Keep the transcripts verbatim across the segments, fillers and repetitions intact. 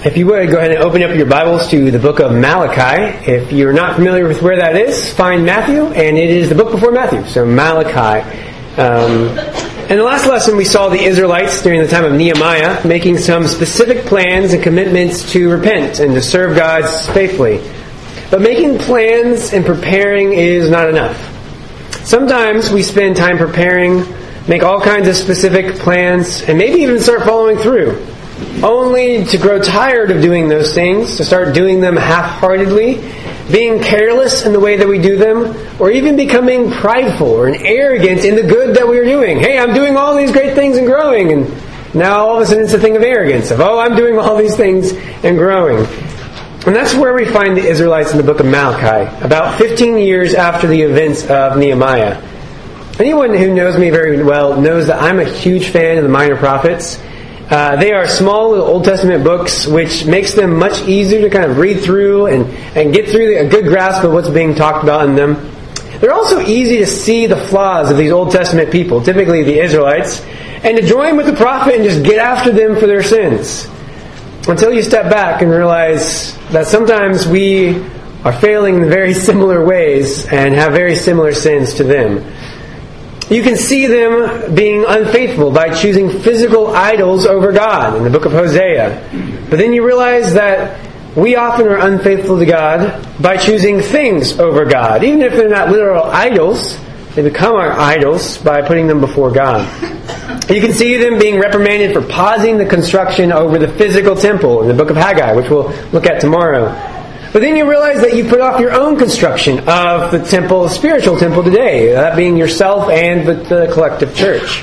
If you would, go ahead and open up your Bibles to the book of Malachi. If you're not familiar with where that is, find Matthew, and it is the book before Matthew, so Malachi. Um, in the last lesson, we saw the Israelites during the time of Nehemiah making some specific plans and commitments to repent and to serve God faithfully. But making plans and preparing is not enough. Sometimes we spend time preparing, make all kinds of specific plans, and maybe even start following through, only to grow tired of doing those things, to start doing them half-heartedly, being careless in the way that we do them, or even becoming prideful or arrogant in the good that we are doing. Hey, I'm doing all these great things and growing, and now all of a sudden it's a thing of arrogance, of, oh, I'm doing all these things and growing. And that's where we find the Israelites in the book of Malachi, about fifteen years after the events of Nehemiah. Anyone who knows me very well knows that I'm a huge fan of the Minor Prophets. Uh, they are small little Old Testament books, which makes them much easier to kind of read through and, and get through a good grasp of what's being talked about in them. They're also easy to see the flaws of these Old Testament people, typically the Israelites, and to join with the prophet and just get after them for their sins. Until you step back and realize that sometimes we are failing in very similar ways and have very similar sins to them. You can see them being unfaithful by choosing physical idols over God in the book of Hosea. But then you realize that we often are unfaithful to God by choosing things over God. Even if they're not literal idols, they become our idols by putting them before God. You can see them being reprimanded for pausing the construction over the physical temple in the book of Haggai, which we'll look at tomorrow. But then you realize that you put off your own construction of the temple, spiritual temple today, that being yourself and the, the collective church.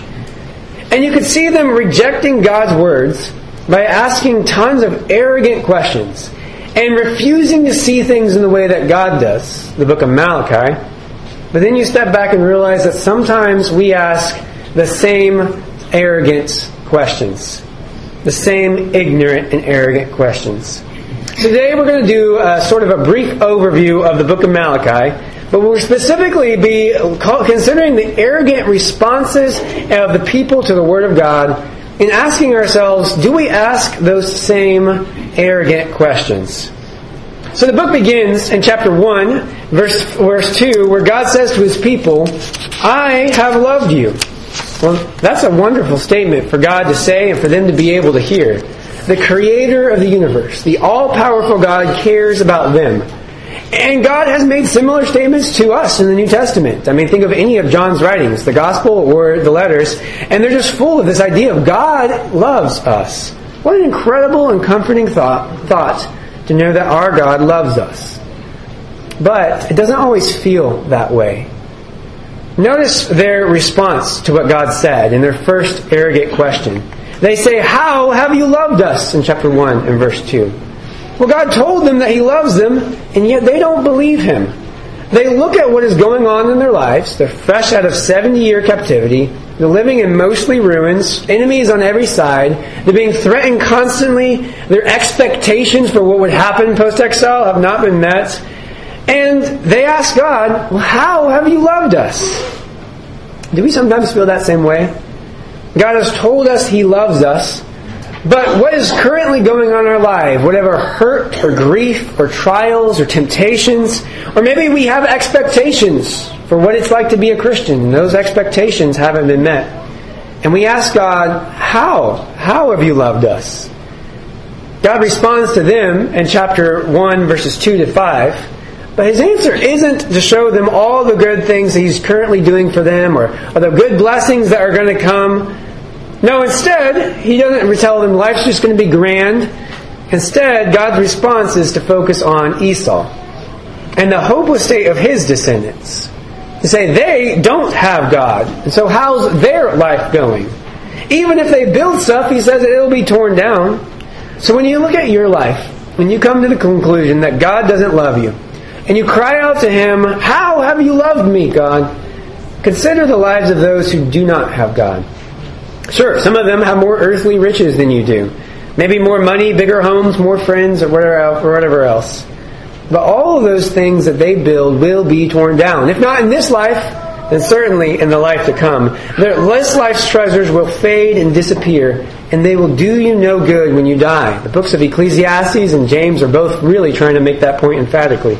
And you could see them rejecting God's words by asking tons of arrogant questions and refusing to see things in the way that God does, the book of Malachi. But then you step back and realize that sometimes we ask the same arrogant questions, the same ignorant and arrogant questions. Today we're going to do a, sort of a brief overview of the book of Malachi, but we'll specifically be considering the arrogant responses of the people to the Word of God and asking ourselves, do we ask those same arrogant questions? So the book begins in chapter one, verse, verse two, where God says to His people, I have loved you. Well, that's a wonderful statement for God to say and for them to be able to hear. The Creator of the universe, the all-powerful God, cares about them. And God has made similar statements to us in the New Testament. I mean, think of any of John's writings, the Gospel or the letters, and they're just full of this idea of God loves us. What an incredible and comforting thought, thought to know that our God loves us. But it doesn't always feel that way. Notice their response to what God said in their first arrogant question. They say, how have you loved us? In chapter one and verse two. Well, God told them that He loves them, and yet they don't believe Him. They look at what is going on in their lives. They're fresh out of seventy-year captivity. They're living in mostly ruins, enemies on every side. They're being threatened constantly. Their expectations for what would happen post-exile have not been met. And they ask God, well, how have you loved us? Do we sometimes feel that same way? God has told us He loves us, but what is currently going on in our life, whatever hurt or grief or trials or temptations, or maybe we have expectations for what it's like to be a Christian, and those expectations haven't been met. And we ask God, how? How have you loved us? God responds to them in chapter one, verses two to five, but His answer isn't to show them all the good things that He's currently doing for them or, or the good blessings that are going to come. No, instead, He doesn't tell them life's just going to be grand. Instead, God's response is to focus on Esau and the hopeless state of his descendants. To say they don't have God. And so how's their life going? Even if they build stuff, He says that it'll be torn down. So when you look at your life, when you come to the conclusion that God doesn't love you, and you cry out to Him, how have you loved me, God? Consider the lives of those who do not have God. Sure, some of them have more earthly riches than you do. Maybe more money, bigger homes, more friends, or whatever else. But all of those things that they build will be torn down. If not in this life, then certainly in the life to come. This life's treasures will fade and disappear, and they will do you no good when you die. The books of Ecclesiastes and James are both really trying to make that point emphatically.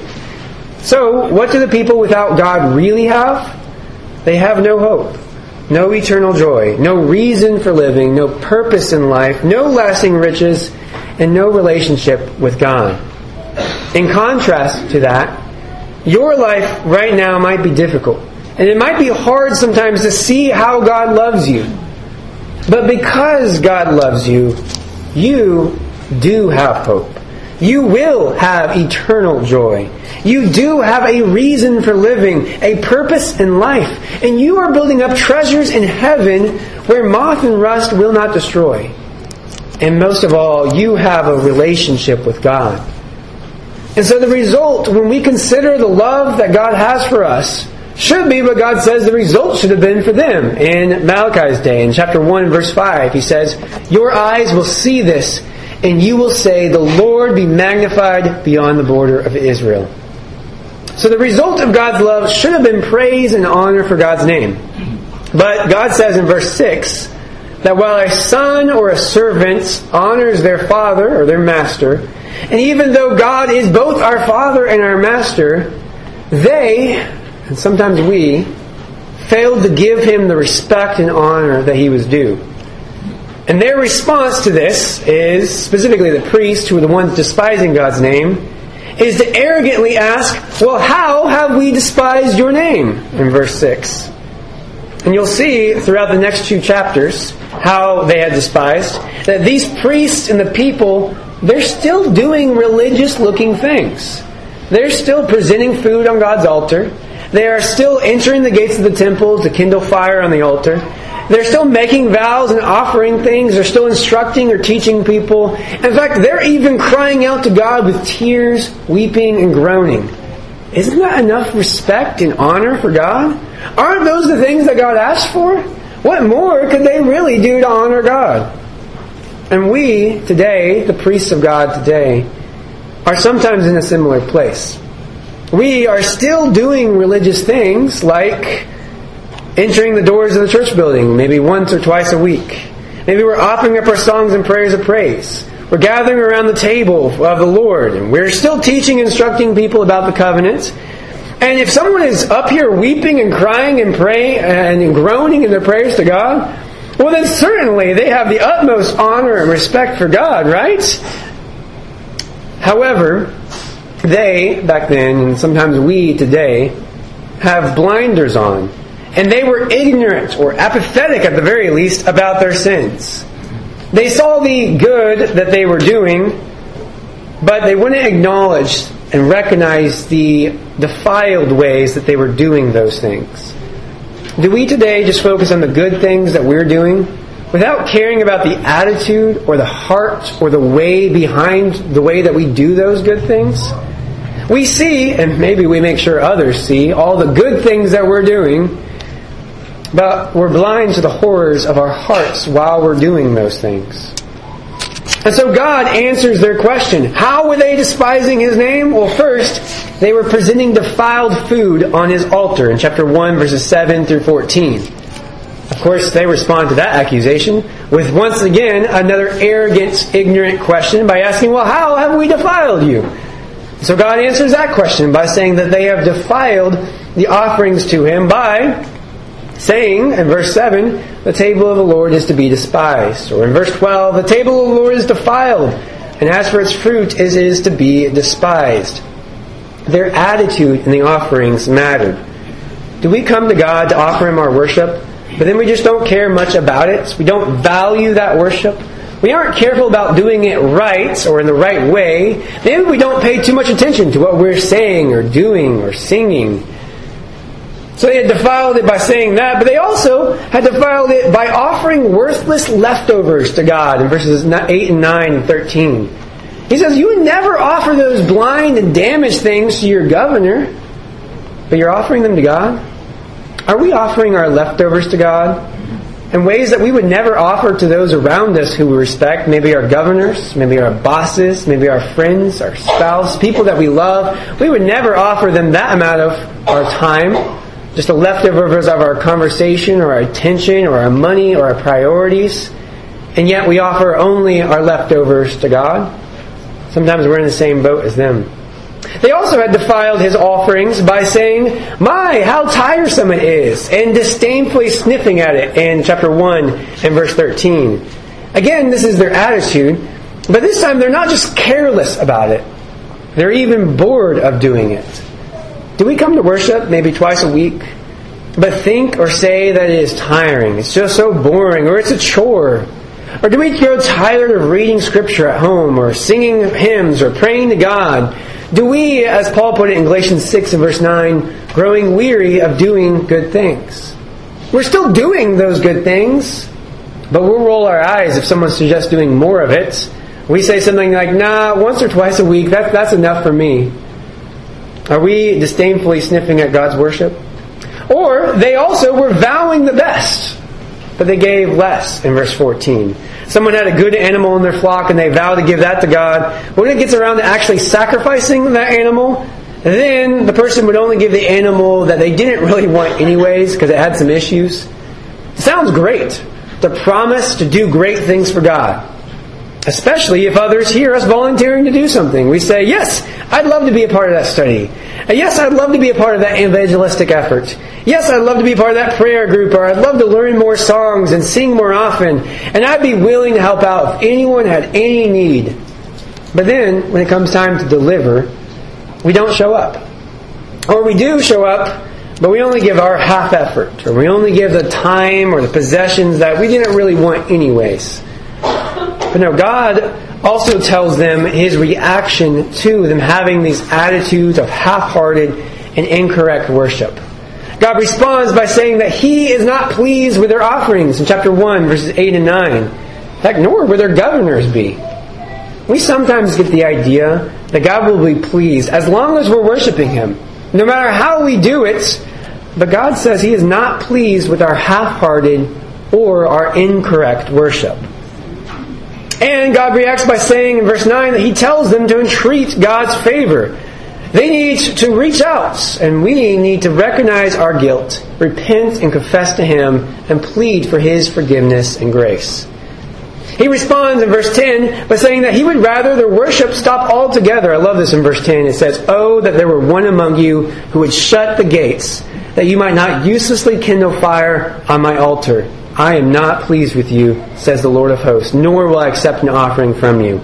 So, what do the people without God really have? They have no hope, no eternal joy, no reason for living, no purpose in life, no lasting riches, and no relationship with God. In contrast to that, your life right now might be difficult. And it might be hard sometimes to see how God loves you. But because God loves you, you do have hope. You will have eternal joy. You do have a reason for living, a purpose in life. And you are building up treasures in heaven where moth and rust will not destroy. And most of all, you have a relationship with God. And so the result, when we consider the love that God has for us, should be what God says the result should have been for them in Malachi's day. In chapter one, verse five, He says, "Your eyes will see this, and you will say, 'The Lord be magnified beyond the border of Israel.'" So the result of God's love should have been praise and honor for God's name. But God says in verse six, that while a son or a servant honors their father or their master, and even though God is both our Father and our Master, they, and sometimes we, failed to give Him the respect and honor that He was due. And their response to this is, specifically the priests, who were the ones despising God's name, is to arrogantly ask, "Well, how have we despised your name?" in verse six. And you'll see throughout the next two chapters how they had despised, that these priests and the people, they're still doing religious-looking things. They're still presenting food on God's altar. They are still entering the gates of the temple to kindle fire on the altar. They're still making vows and offering things. They're still instructing or teaching people. In fact, they're even crying out to God with tears, weeping, and groaning. Isn't that enough respect and honor for God? Aren't those the things that God asked for? What more could they really do to honor God? And we, today, the priests of God today, are sometimes in a similar place. We are still doing religious things like entering the doors of the church building maybe once or twice a week. Maybe we're offering up our songs and prayers of praise. We're gathering around the table of the Lord, and we're still teaching and instructing people about the covenant. And if someone is up here weeping and crying and praying and groaning in their prayers to God, well then certainly they have the utmost honor and respect for God, right? However, they, back then, and sometimes we today, have blinders on. And they were ignorant, or apathetic at the very least, about their sins. They saw the good that they were doing, but they wouldn't acknowledge and recognize the defiled ways that they were doing those things. Do we today just focus on the good things that we're doing without caring about the attitude or the heart or the way behind the way that we do those good things? We see, and maybe we make sure others see, all the good things that we're doing, but we're blind to the horrors of our hearts while we're doing those things. And so God answers their question. How were they despising His name? Well, first, they were presenting defiled food on His altar in chapter one, verses seven through fourteen. Of course, they respond to that accusation with, once again, another arrogant, ignorant question by asking, well, how have we defiled you? So God answers that question by saying that they have defiled the offerings to Him by saying, in verse seven, the table of the Lord is to be despised. Or in verse twelve, the table of the Lord is defiled, and as for its fruit, it is to be despised. Their attitude in the offerings mattered. Do we come to God to offer Him our worship, but then we just don't care much about it? We don't value that worship? We aren't careful about doing it right or in the right way. Maybe we don't pay too much attention to what we're saying or doing or singing. So they had defiled it by saying that, but they also had defiled it by offering worthless leftovers to God in verses eight and nine and thirteen. He says, you would never offer those blind and damaged things to your governor, but you're offering them to God? Are we offering our leftovers to God in ways that we would never offer to those around us who we respect? Maybe our governors, maybe our bosses, maybe our friends, our spouse, people that we love. We would never offer them that amount of our time, just the leftovers of our conversation or our attention or our money or our priorities, and yet we offer only our leftovers to God. Sometimes we're in the same boat as them. They also had defiled his offerings by saying, "My, how tiresome it is," and disdainfully sniffing at it in chapter one and verse thirteen. Again, this is their attitude, but this time they're not just careless about it. They're even bored of doing it. Do we come to worship maybe twice a week, but think or say that it is tiring, it's just so boring, or it's a chore? Or do we grow tired of reading Scripture at home, or singing hymns, or praying to God? Do we, as Paul put it in Galatians six and verse nine, growing weary of doing good things? We're still doing those good things, but we'll roll our eyes if someone suggests doing more of it. We say something like, "Nah, once or twice a week, that, that's enough for me." Are we disdainfully sniffing at God's worship? Or they also were vowing the best, but they gave less in verse fourteen. Someone had a good animal in their flock and they vowed to give that to God. But when it gets around to actually sacrificing that animal, then the person would only give the animal that they didn't really want anyways because it had some issues. It sounds great, the promise to do great things for God. Especially if others hear us volunteering to do something. We say, "Yes, I'd love to be a part of that study. Yes, I'd love to be a part of that evangelistic effort. Yes, I'd love to be a part of that prayer group, or I'd love to learn more songs and sing more often. And I'd be willing to help out if anyone had any need." But then, when it comes time to deliver, we don't show up. Or we do show up, but we only give our half effort. Or we only give the time or the possessions that we didn't really want anyways. But no, God also tells them his reaction to them having these attitudes of half-hearted and incorrect worship. God responds by saying that he is not pleased with their offerings in chapter one, verses eight and nine. In fact, nor will their governors be. We sometimes get the idea that God will be pleased as long as we're worshiping him, no matter how we do it. But God says he is not pleased with our half-hearted or our incorrect worship. And God reacts by saying in verse nine that he tells them to entreat God's favor. They need to reach out, and we need to recognize our guilt, repent and confess to him, and plead for his forgiveness and grace. He responds in verse ten by saying that he would rather their worship stop altogether. I love this in verse ten. It says, "Oh, that there were one among you who would shut the gates, that you might not uselessly kindle fire on my altar. I am not pleased with you, says the Lord of hosts, nor will I accept an offering from you."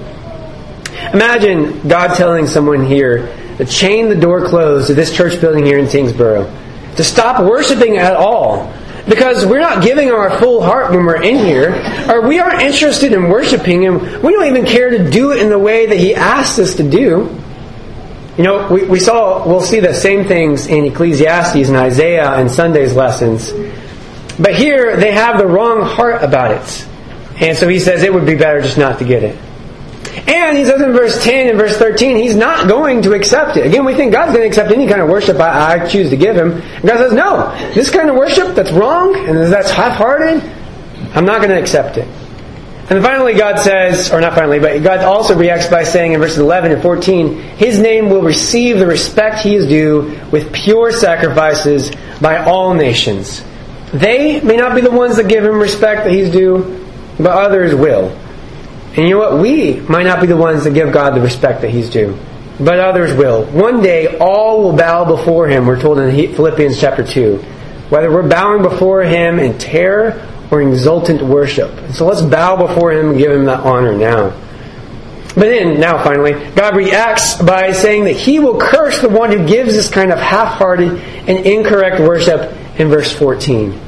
Imagine God telling someone here to chain the door closed to this church building here in Tyngsboro, to stop worshiping at all, because we're not giving our full heart when we're in here, or we aren't interested in worshiping him. We don't even care to do it in the way that he asked us to do. You know, we, we saw, we'll see the same things in Ecclesiastes and Isaiah and Sunday's lessons. But here, they have the wrong heart about it. And so he says it would be better just not to get it. And he says in verse ten and verse thirteen, he's not going to accept it. Again, we think God's going to accept any kind of worship I, I choose to give him. And God says, no, this kind of worship that's wrong and that's half-hearted, I'm not going to accept it. And then finally God says, or not finally, but God also reacts by saying in verses eleven and fourteen, his name will receive the respect he is due with pure sacrifices by all nations. They may not be the ones that give him respect that he's due, but others will. And you know what? We might not be the ones that give God the respect that he's due, but others will. One day, all will bow before him, we're told in Philippians chapter two. Whether we're bowing before him in terror or in exultant worship. And so let's bow before him and give him that honor now. But then, now finally, God reacts by saying that he will curse the one who gives this kind of half-hearted and incorrect worship in verse fourteen.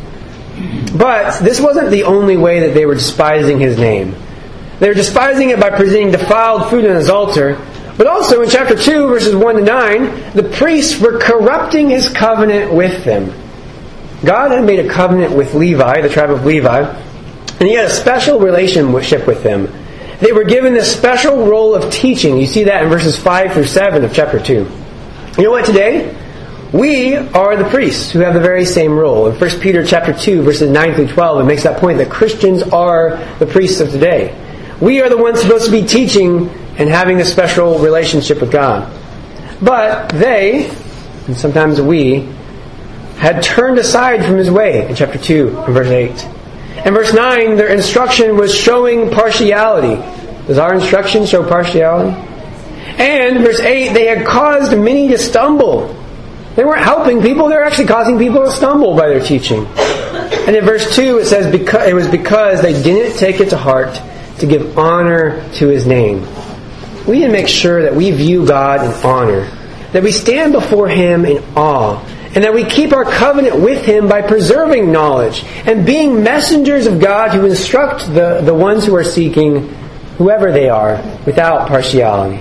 But this wasn't the only way that they were despising his name. They were despising it by presenting defiled food on his altar. But also in chapter two, verses one to nine, the priests were corrupting his covenant with them. God had made a covenant with Levi, the tribe of Levi, and he had a special relationship with them. They were given this special role of teaching. You see that in verses five through seven of chapter two. You know what today? We are the priests who have the very same role. In First Peter chapter two, verses nine through twelve, it makes that point that Christians are the priests of today. We are the ones supposed to be teaching and having a special relationship with God. But they, and sometimes we, had turned aside from his way, in chapter two and verse eight. In verse nine, their instruction was showing partiality. Does our instruction show partiality? And in verse eight, they had caused many to stumble. They weren't helping people, they were actually causing people to stumble by their teaching. And in verse two, it says because, it was because they didn't take it to heart to give honor to His name. We need to make sure that we view God in honor, that we stand before Him in awe, and that we keep our covenant with Him by preserving knowledge and being messengers of God who instruct the, the ones who are seeking, whoever they are, without partiality.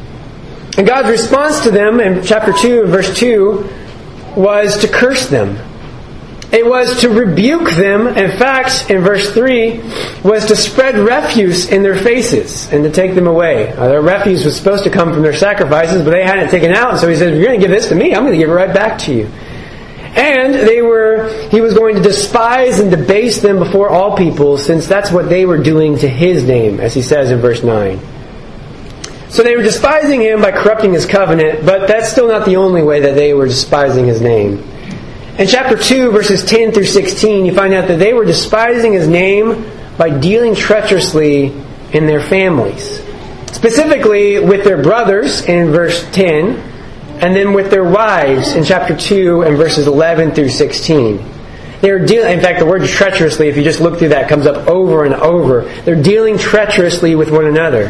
And God's response to them in chapter two, verse two, was to curse them. It was to rebuke them. In fact, in verse three, was to spread refuse in their faces and to take them away. Uh, their refuse was supposed to come from their sacrifices, but they hadn't taken out. And so He said, if you're going to give this to me, I'm going to give it right back to you. And they were, He was going to despise and debase them before all people, since that's what they were doing to His name, as He says in verse nine. So they were despising Him by corrupting His covenant, but that's still not the only way that they were despising His name. In chapter two, verses ten through sixteen, you find out that they were despising His name by dealing treacherously in their families. Specifically with their brothers in verse ten, and then with their wives in chapter two and verses eleven through sixteen. They were dealing, in fact, the word treacherously, if you just look through that, comes up over and over. They're dealing treacherously with one another.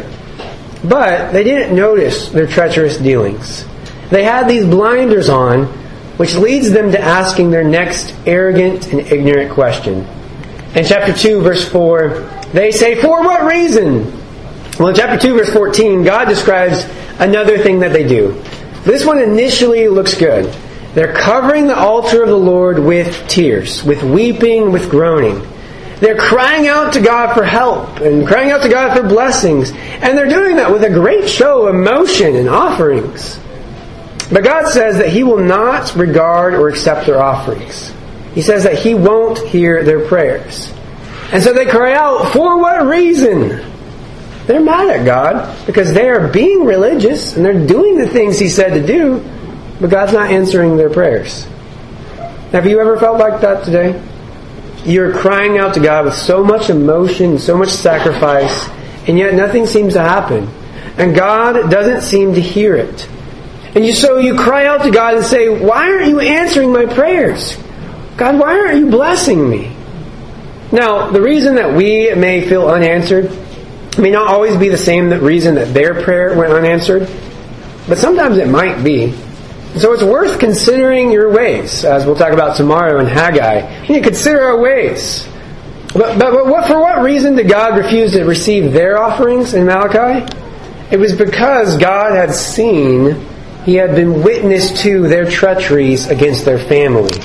But they didn't notice their treacherous dealings. They had these blinders on, which leads them to asking their next arrogant and ignorant question. In chapter two, verse four, they say, for what reason? Well, in chapter two, verse fourteen, God describes another thing that they do. This one initially looks good. They're covering the altar of the Lord with tears, with weeping, with groaning. They're crying out to God for help and crying out to God for blessings. And they're doing that with a great show of emotion and offerings. But God says that He will not regard or accept their offerings. He says that He won't hear their prayers. And so they cry out, for what reason? They're mad at God because they are being religious and they're doing the things He said to do, but God's not answering their prayers. Have you ever felt like that today? You're crying out to God with so much emotion, so much sacrifice, and yet nothing seems to happen. And God doesn't seem to hear it. And you, so you cry out to God and say, why aren't you answering my prayers? God, why aren't you blessing me? Now, the reason that we may feel unanswered may not always be the same reason that their prayer went unanswered, but sometimes it might be. So it's worth considering your ways, as we'll talk about tomorrow in Haggai. You need to consider our ways. But, but, but what, for what reason did God refuse to receive their offerings in Malachi? It was because God had seen, He had been witness to their treacheries against their family.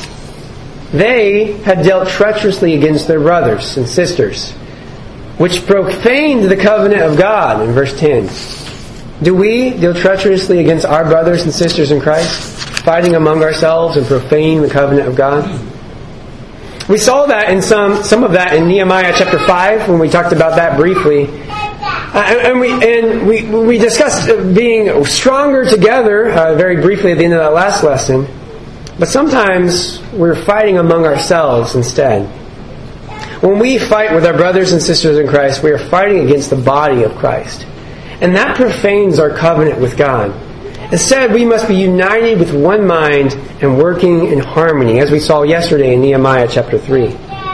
They had dealt treacherously against their brothers and sisters, which profaned the covenant of God in verse ten. Do we deal treacherously against our brothers and sisters in Christ, fighting among ourselves and profaning the covenant of God? We saw that in some some of that in Nehemiah chapter five when we talked about that briefly. Uh, and we and we we discussed being stronger together uh, very briefly at the end of that last lesson. But sometimes we're fighting among ourselves instead. When we fight with our brothers and sisters in Christ, we are fighting against the body of Christ. And that profanes our covenant with God. Instead, we must be united with one mind and working in harmony, as we saw yesterday in Nehemiah chapter three.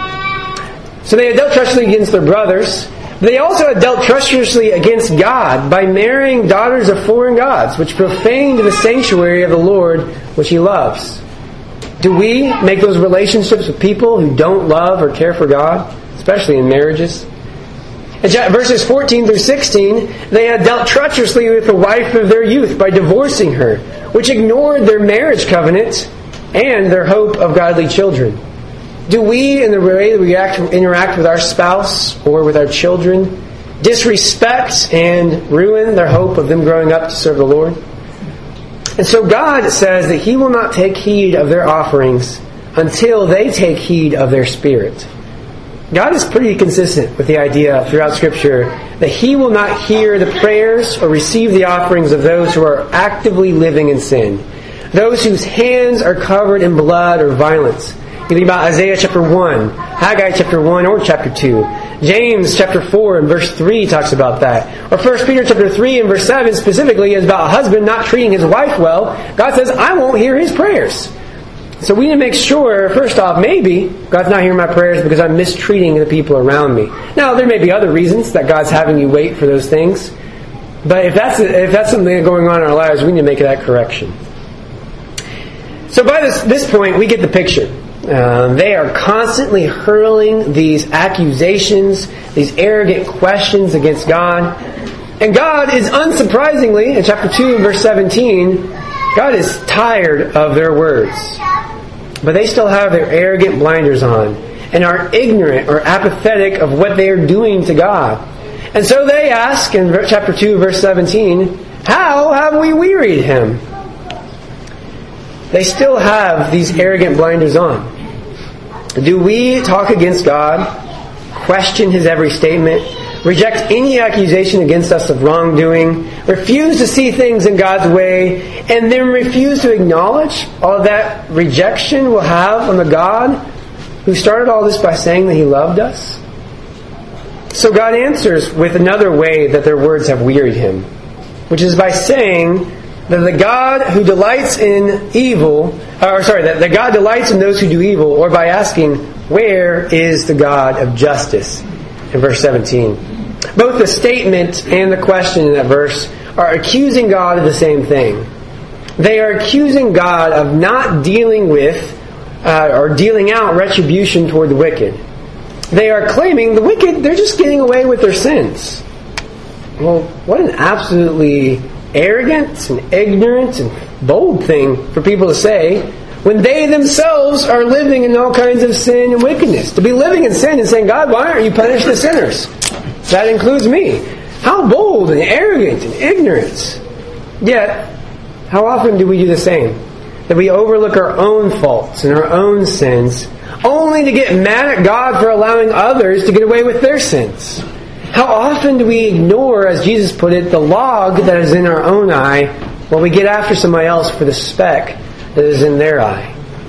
So they had dealt treacherously against their brothers. But they also had dealt treacherously against God by marrying daughters of foreign gods, which profaned the sanctuary of the Lord, which He loves. Do we make those relationships with people who don't love or care for God, especially in marriages? In verses fourteen through sixteen, they had dealt treacherously with the wife of their youth by divorcing her, which ignored their marriage covenant and their hope of godly children. Do we, in the way that we act, interact with our spouse or with our children, disrespect and ruin their hope of them growing up to serve the Lord? And so God says that He will not take heed of their offerings until they take heed of their spirit. God is pretty consistent with the idea throughout Scripture that He will not hear the prayers or receive the offerings of those who are actively living in sin. those whose hands are covered in blood or violence. You think about Isaiah chapter one, Haggai chapter one or chapter two. James chapter four and verse three talks about that. Or First Peter chapter three and verse seven specifically is about a husband not treating his wife well. God says, I won't hear his prayers. So we need to make sure, first off, maybe God's not hearing my prayers because I'm mistreating the people around me. Now, there may be other reasons that God's having you wait for those things. But if that's if that's something going on in our lives, we need to make that correction. So by this, this point, we get the picture. Um, they are constantly hurling these accusations, these arrogant questions against God. And God is unsurprisingly, in chapter two, verse seventeen, God is tired of their words. But they still have their arrogant blinders on and are ignorant or apathetic of what they are doing to God. And so they ask in chapter two, verse seventeen, how have we wearied him? They still have these arrogant blinders on. Do we talk against God, question His every statement, reject any accusation against us of wrongdoing, refuse to see things in God's way, and then refuse to acknowledge all that rejection will have on the God who started all this by saying that He loved us? So God answers with another way that their words have wearied Him, which is by saying that the God who delights in evil, or sorry, that the God delights in those who do evil, or by asking, where is the God of justice? In verse seventeen. Both the statement and the question in that verse are accusing God of the same thing. They are accusing God of not dealing with uh, or dealing out retribution toward the wicked. They are claiming the wicked, they're just getting away with their sins. Well, what an absolutely arrogant and ignorant and bold thing for people to say when they themselves are living in all kinds of sin and wickedness. To be living in sin and saying, God, why aren't you punishing the sinners? That includes me. How bold and arrogant and ignorant. Yet, how often do we do the same? That we overlook our own faults and our own sins only to get mad at God for allowing others to get away with their sins. How often do we ignore, as Jesus put it, the log that is in our own eye while we get after somebody else for the speck that is in their eye?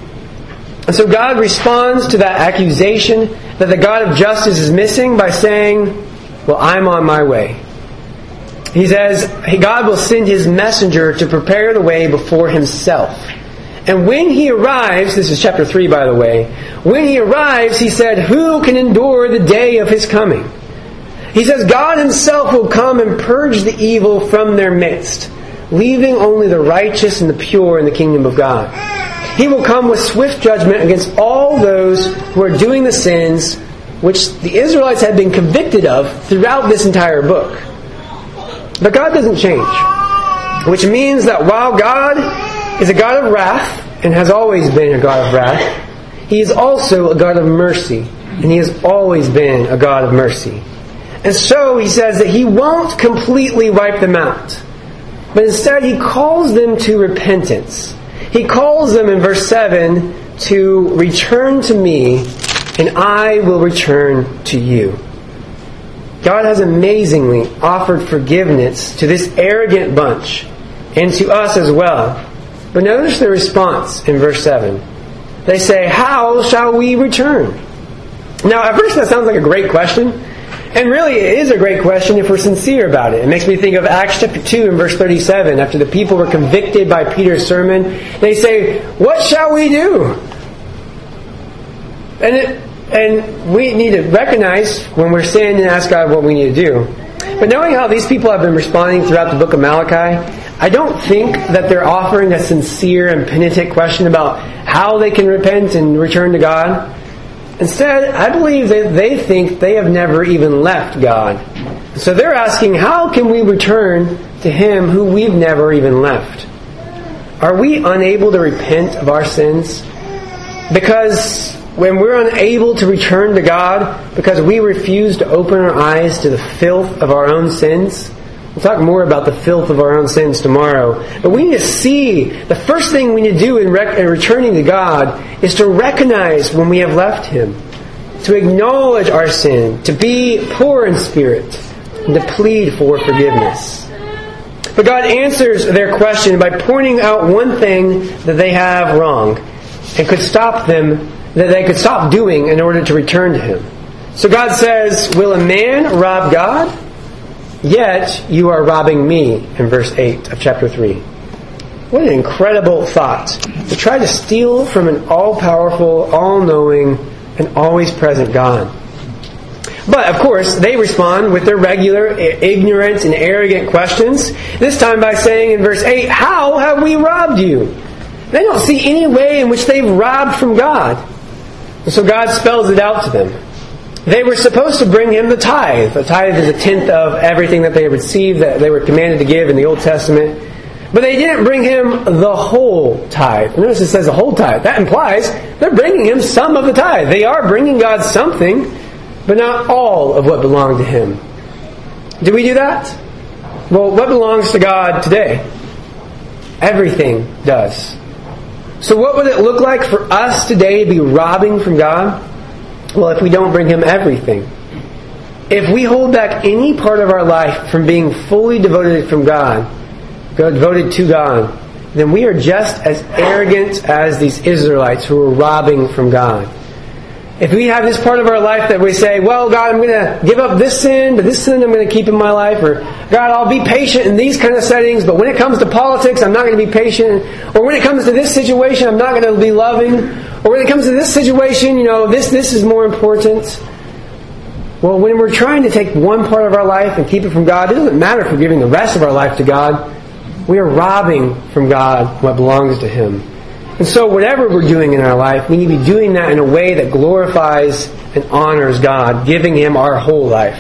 And so God responds to that accusation that the God of justice is missing by saying, well, I'm on my way. He says God will send His messenger to prepare the way before Himself. And when He arrives, this is chapter three by the way, when He arrives, He said, who can endure the day of His coming? He says God Himself will come and purge the evil from their midst, leaving only the righteous and the pure in the kingdom of God. He will come with swift judgment against all those who are doing the sins which the Israelites had been convicted of throughout this entire book. But God doesn't change, which means that while God is a God of wrath and has always been a God of wrath, He is also a God of mercy, and He has always been a God of mercy. And so He says that He won't completely wipe them out, but instead He calls them to repentance. He calls them in verse seven to return to me, and I will return to you. God has amazingly offered forgiveness to this arrogant bunch and to us as well. But notice the response in verse seven. They say, how shall we return? Now, at first that sounds like a great question. And really, it is a great question if we're sincere about it. It makes me think of Acts chapter two and verse thirty-seven. After the people were convicted by Peter's sermon, they say, what shall we do? And it, and we need to recognize when we're sinning and ask God what we need to do. But knowing how these people have been responding throughout the book of Malachi, I don't think that they're offering a sincere and penitent question about how they can repent and return to God. Instead, I believe that they think they have never even left God. So they're asking, how can we return to Him who we've never even left? Are we unable to repent of our sins? Because when we're unable to return to God because we refuse to open our eyes to the filth of our own sins, we'll talk more about the filth of our own sins tomorrow. But we need to see, the first thing we need to do in, rec- in returning to God is to recognize when we have left Him, to acknowledge our sin, to be poor in spirit, and to plead for forgiveness. But God answers their question by pointing out one thing that they have wrong and could stop them, that they could stop doing in order to return to Him. So God says, will a man rob God? Yet you are robbing me, in verse eight of chapter three. What an incredible thought. To try to steal from an all-powerful, all-knowing, and always present God. But, of course, they respond with their regular, ignorant, and arrogant questions. This time by saying in verse eight, how have we robbed you? They don't see any way in which they've robbed from God. And so God spells it out to them. They were supposed to bring Him the tithe. The tithe is a tenth of everything that they received, that they were commanded to give in the Old Testament. But they didn't bring Him the whole tithe. Notice it says the whole tithe. That implies they're bringing Him some of the tithe. They are bringing God something, but not all of what belonged to Him. Do we do that? Well, what belongs to God today? Everything does. So what would it look like for us today to be robbing from God? Well, if we don't bring Him everything. If we hold back any part of our life from being fully devoted from God, devoted to God, then we are just as arrogant as these Israelites who were robbing from God. If we have this part of our life that we say, well, God, I'm going to give up this sin, but this sin I'm going to keep in my life. Or, God, I'll be patient in these kind of settings, but when it comes to politics, I'm not going to be patient. Or when it comes to this situation, I'm not going to be loving. Or when it comes to this situation, you know, this, this is more important. Well, when we're trying to take one part of our life and keep it from God, it doesn't matter if we're giving the rest of our life to God. We are robbing from God what belongs to Him. And so whatever we're doing in our life, we need to be doing that in a way that glorifies and honors God, giving Him our whole life.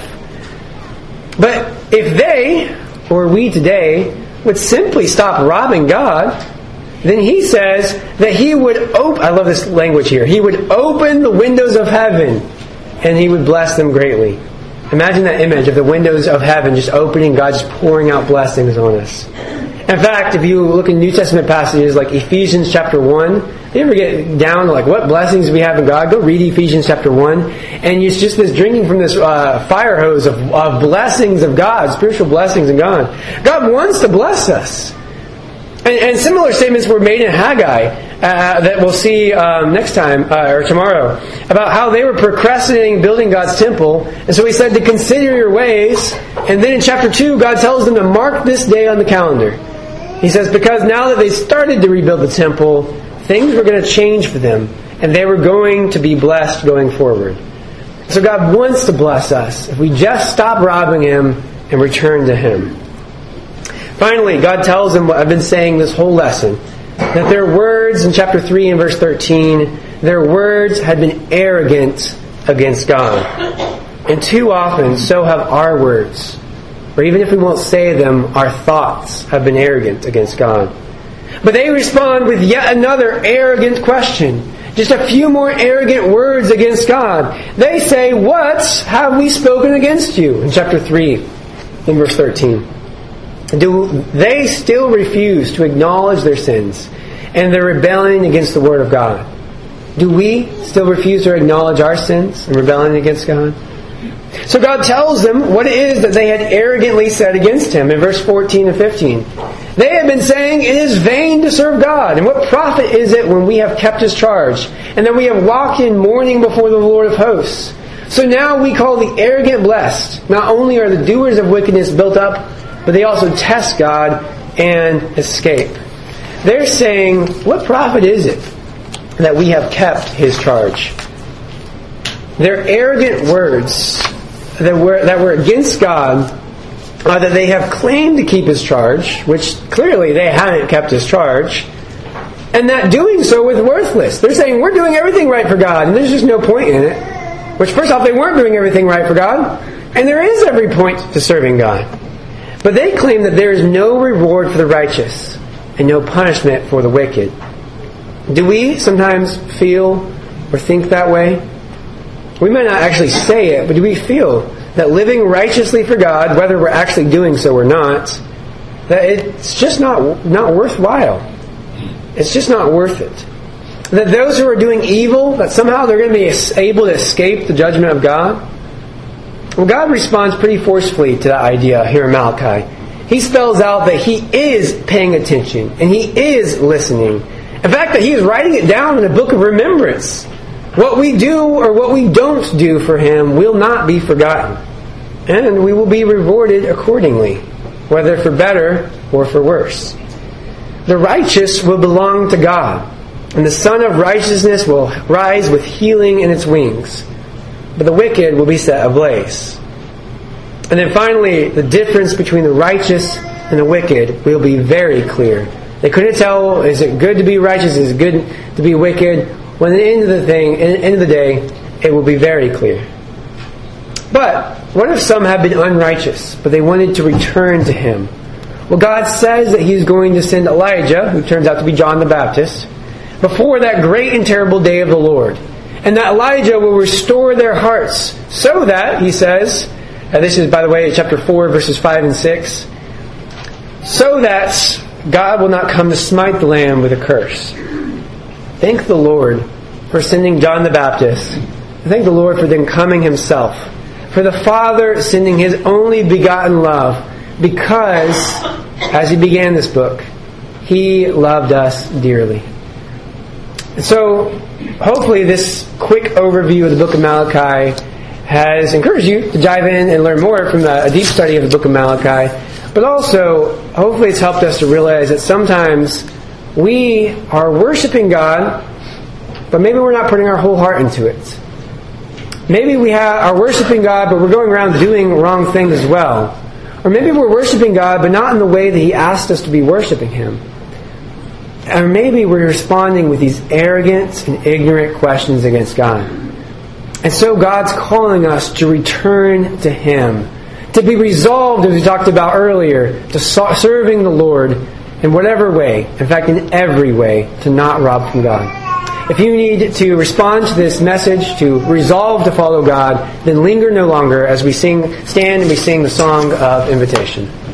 But if they, or we today, would simply stop robbing God, then He says that He would open, I love this language here, He would open the windows of heaven and He would bless them greatly. Imagine that image of the windows of heaven just opening, God just pouring out blessings on us. In fact, if you look in New Testament passages like Ephesians chapter one, you ever get down to like what blessings we have in God, go read Ephesians chapter one, and it's just this drinking from this uh, fire hose of, of blessings of God, spiritual blessings of God. God wants to bless us. And, and similar statements were made in Haggai uh, that we'll see um, next time, uh, or tomorrow, about how they were procrastinating building God's temple. And so He said to consider your ways. And then in chapter two, God tells them to mark this day on the calendar. He says, because now that they started to rebuild the temple, things were going to change for them. And they were going to be blessed going forward. So God wants to bless us if we just stop robbing Him and return to Him. Finally, God tells them what I've been saying this whole lesson. That their words in chapter three and verse thirteen, their words had been arrogant against God. And too often, so have our words. Or even if we won't say them, our thoughts have been arrogant against God. But they respond with yet another arrogant question. Just a few more arrogant words against God. They say, what have we spoken against you? In chapter three, in verse thirteen. Do they still refuse to acknowledge their sins and their rebellion against the Word of God? Do we still refuse to acknowledge our sins and rebellion against God? So God tells them what it is that they had arrogantly said against Him in verse fourteen and fifteen. They had been saying, it is vain to serve God, and what profit is it when we have kept His charge, and that we have walked in mourning before the Lord of hosts? So now we call the arrogant blessed. Not only are the doers of wickedness built up, but they also test God and escape. They're saying, what profit is it that we have kept His charge? Their arrogant words that were, that were against God are that they have claimed to keep His charge, which clearly they hadn't kept His charge, and that doing so was worthless. They're saying, we're doing everything right for God, and there's just no point in it. Which, first off, they weren't doing everything right for God, and there is every point to serving God. But they claim that there is no reward for the righteous and no punishment for the wicked. Do we sometimes feel or think that way? We might not actually say it, but do we feel that living righteously for God, whether we're actually doing so or not, that it's just not, not worthwhile? It's just not worth it. That those who are doing evil, that somehow they're going to be able to escape the judgment of God? Well, God responds pretty forcefully to that idea here in Malachi. he spells out that he is paying attention and he is listening. In fact, that he is writing it down in a book of remembrance. What we do or what we don't do for him will not be forgotten. And we will be rewarded accordingly, whether for better or for worse. The righteous will belong to God, and the Son of Righteousness will rise with healing in its wings. But the wicked will be set ablaze. And then finally, the difference between the righteous and the wicked will be very clear. They couldn't tell, is it good to be righteous, is it good to be wicked? When at the end of the thing, at the end of the day, it will be very clear. But what if some have been unrighteous, but they wanted to return to him? Well, God says that he's going to send Elijah, who turns out to be John the Baptist, before that great and terrible day of the Lord. And that Elijah will restore their hearts so that, he says, and this is, by the way, chapter four, verses five and six, so that God will not come to smite the land with a curse. Thank the Lord for sending John the Baptist. Thank the Lord for then coming himself. For the Father sending his only begotten love, because, as he began this book, he loved us dearly. And so, hopefully this quick overview of the book of Malachi has encouraged you to dive in and learn more from a deep study of the book of Malachi. But also, hopefully it's helped us to realize that sometimes we are worshiping God, but maybe we're not putting our whole heart into it. Maybe we have, are worshiping God, but we're going around doing wrong things as well. Or maybe we're worshiping God, but not in the way that he asked us to be worshiping him. Or maybe we're responding with these arrogant and ignorant questions against God. And so God's calling us to return to him. To be resolved, as we talked about earlier, to serving the Lord in whatever way, in fact in every way, to not rob from God. If you need to respond to this message, to resolve to follow God, then linger no longer as we sing, stand and we sing the song of invitation.